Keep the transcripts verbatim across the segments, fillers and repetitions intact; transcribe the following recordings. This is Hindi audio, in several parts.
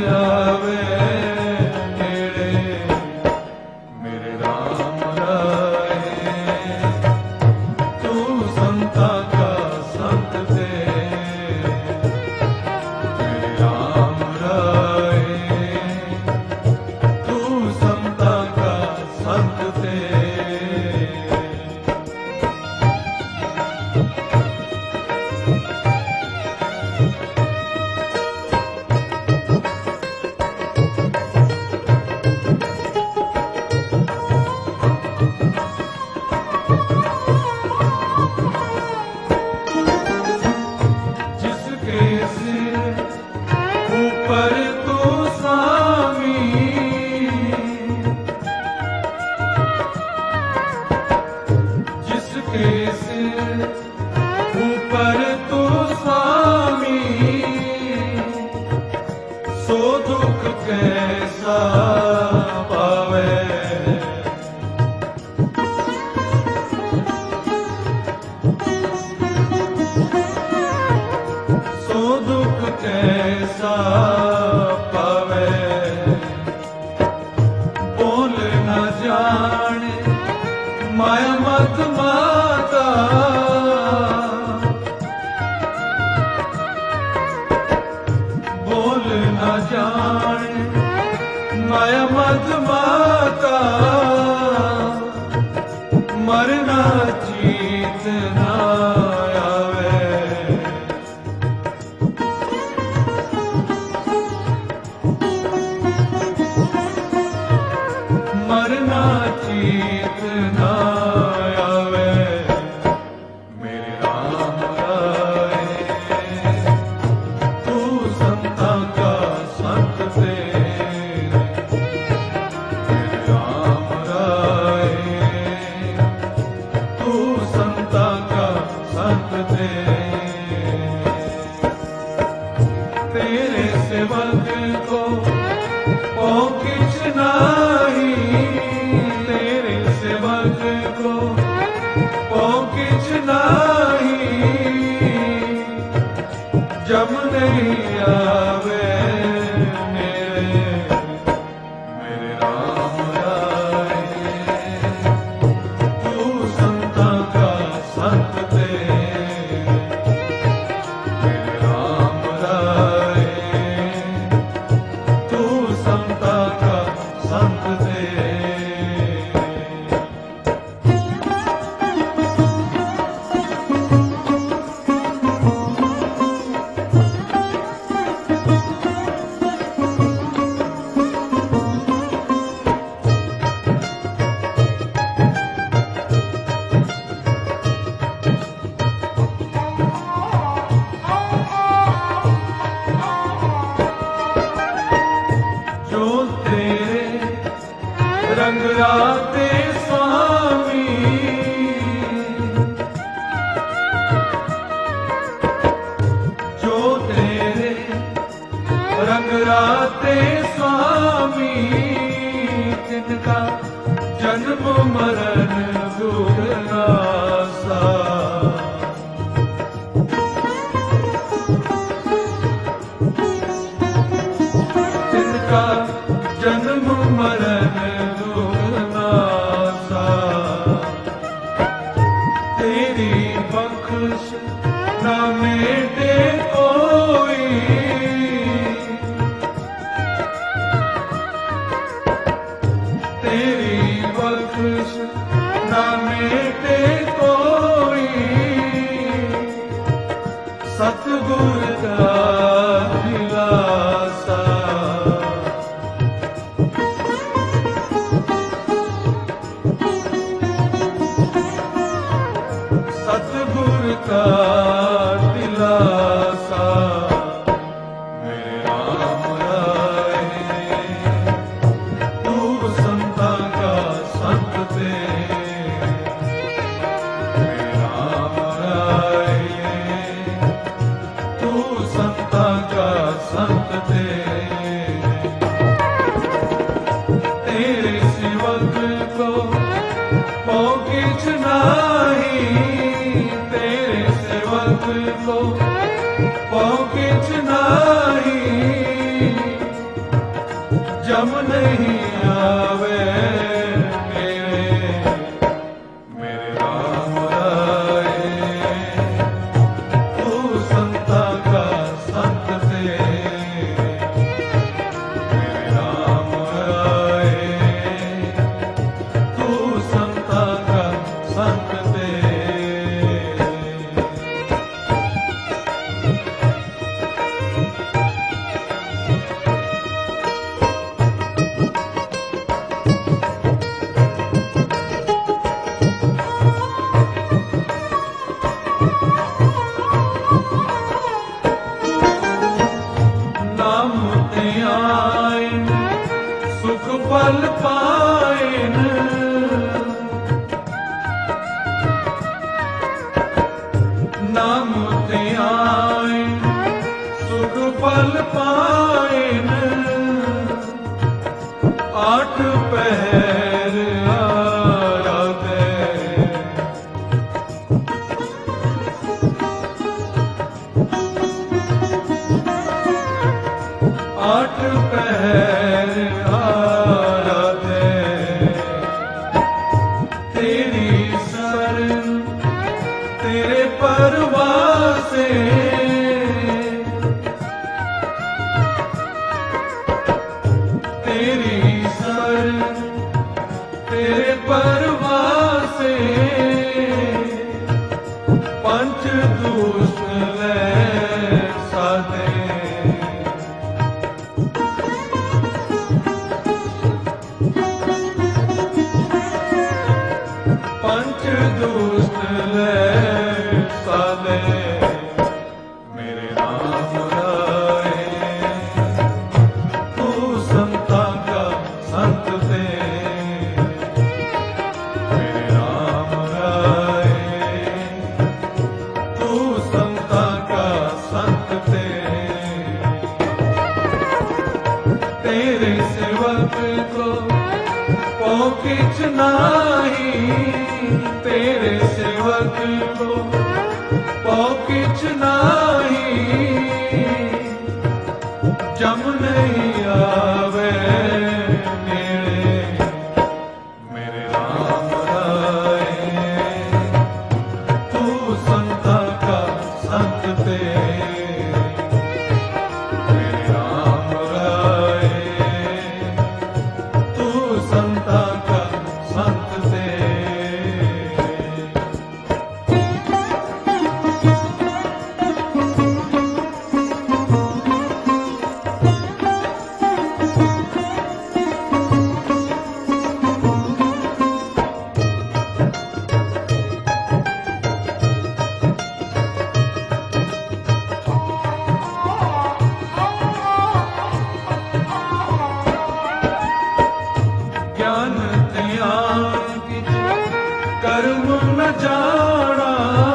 आवे नेड़े मेरे राम राए। तू संता का संत दे मेरे राम राए। तू संता का संत दे। जिसके सिर ऊपर तू स्वामी, जिसके सिर ऊपर तू स्वामी, सो दुख कैसा पावे। सो दुख कैसा पावे। बोल न जाने माया मत माता, बोल न जाने माया मत माता। मरना जीत ना आवे। मरना जीत ना आवे मेरे राम राए। तू संता का संत दे मेरे राम राए। तू संता का संत दे। तेरे सेवक को ओ किछ नाही, तेरे सेवक को ओ किछ नाही। जब नहीं आवे मेरे मेरे राम राए। तू संता का संत दे मेरे राम राए। तू संता का संत दे। जो तेरे रंग राते स्वामी, जो तेरे रंग राते स्वामी। तिनका जन्म मरण दुख नासा। तिनका जन्म मरण दुख नासा। तेरी बख्श न मेटे कोई, तेरी बख्श न मेटे कोई। सतगुर का दिलासा। सतगुर का दिलासा मेरे राम राए। तू संता का संत दे मेरे राम राए। तू संता नहीं आवे मेरे, मेरे राम राय तू संता का संत ते, मेरे राम राय तू संता का संत ते। सुख पल पाइन, नाम ते आइन सुख पल पाइन, आठ पहर आराधे, आठ पहर आराधे, तेरी शरण तेरे परवासे, तेरी शरण तेरे परवासे, पंच दूष ले साधे, पंच दुष्ट ले साधे, मेरे राम राय तू संता का संत ते, मेरे राम राय तू संता का संत ते, तेरे सेवक को पौ किछ नाही, तेरे सेवक को पौ किछ नाही, जम नहीं आवे मेरे, मेरे राम राय तू संता का संत ते, मेरे राम राय तू संता का संत ते। ज्ञान ध्यान किछ कर्म न जाना,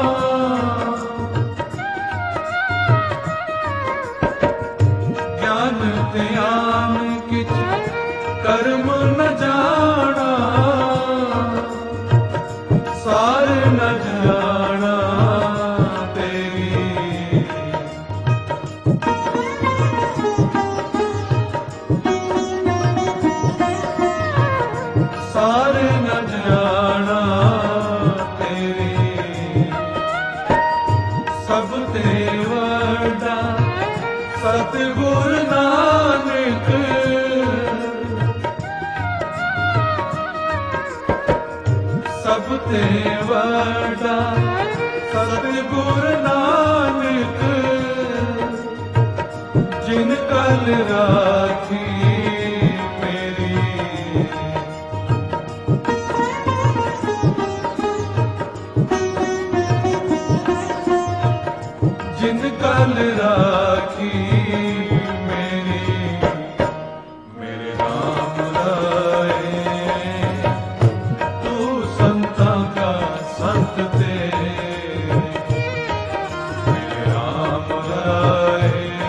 ज्ञान ध्यान किछ कर्म न जाना, सार न जाना तेरी, सार न जाना तेरी, सब ते वड्डा सतगुर नानक, सब ते वड्डा सतगुर नानक, जिन कल राखी मेरी, जिन कल राखी मेरी, मेरे राम राय तू संता का संत ते, मेरे राम राय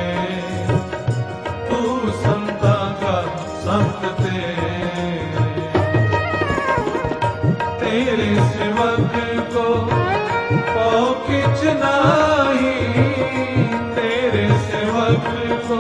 तू संता का संत ते, तेरे सेवक को पौ किछ नाही, तेरे सेवक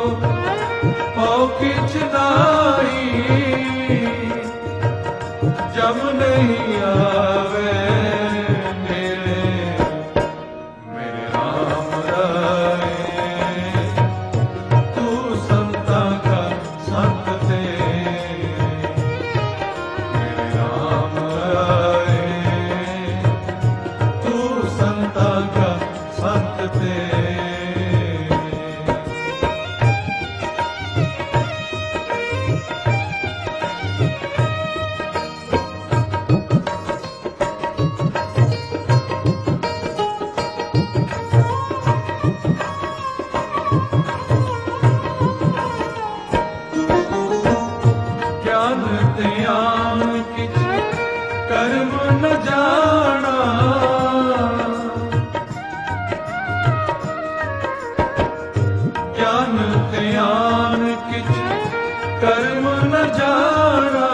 कर्म न जाना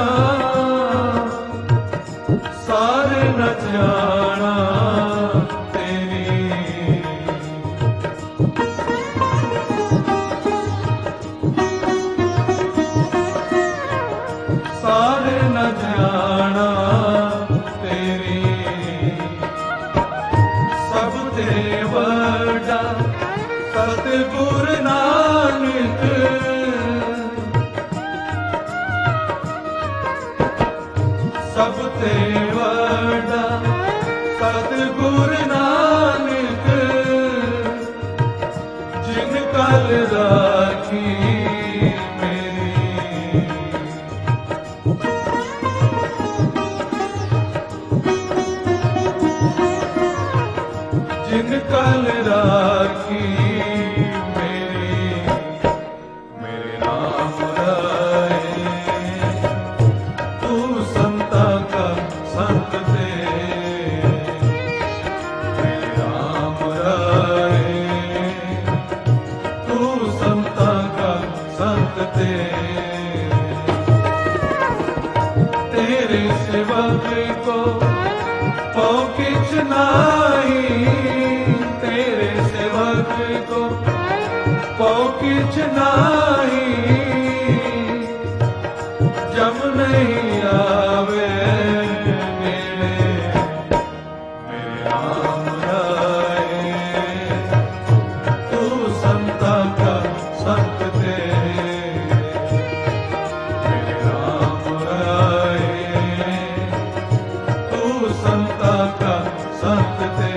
सारे न जाना तेरी सारे न जाना तेरी सब ते वड्डा सतगुर नानक सब ते वड्डा सतगुर नानक जिन कल राखी मेरी जिन कल राखी मेरी मेरे नाम राए तू संता का संत दे मेरे नाम राए तू संता का संत दे तेरे सेवक को पौ किछ नाही तेरे सेवक को पौ किछ नाही जब नहीं आवे मेरे मेरे नाम राए तू संता का संत दे मेरे नाम राए तू संता का संत दे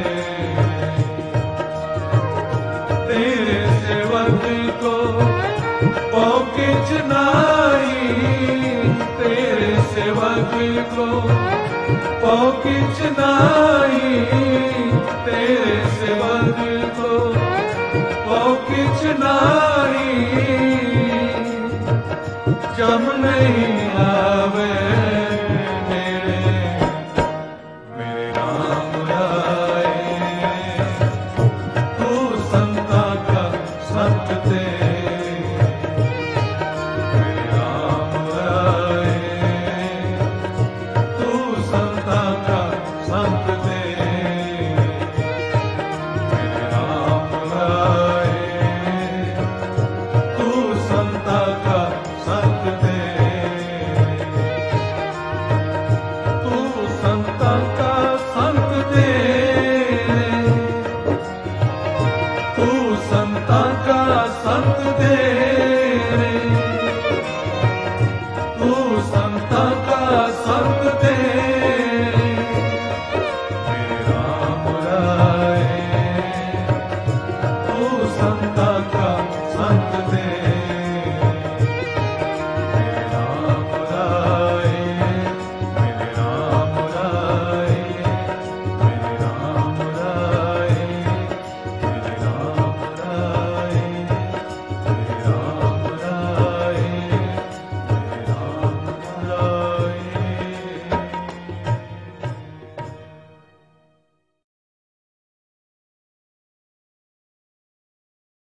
तेरे सेवक को पौ किछ नाही तेरे सेवक को पौ किछ नाही तेरे सेवक को पौ किछ नाही जम नहीं आवे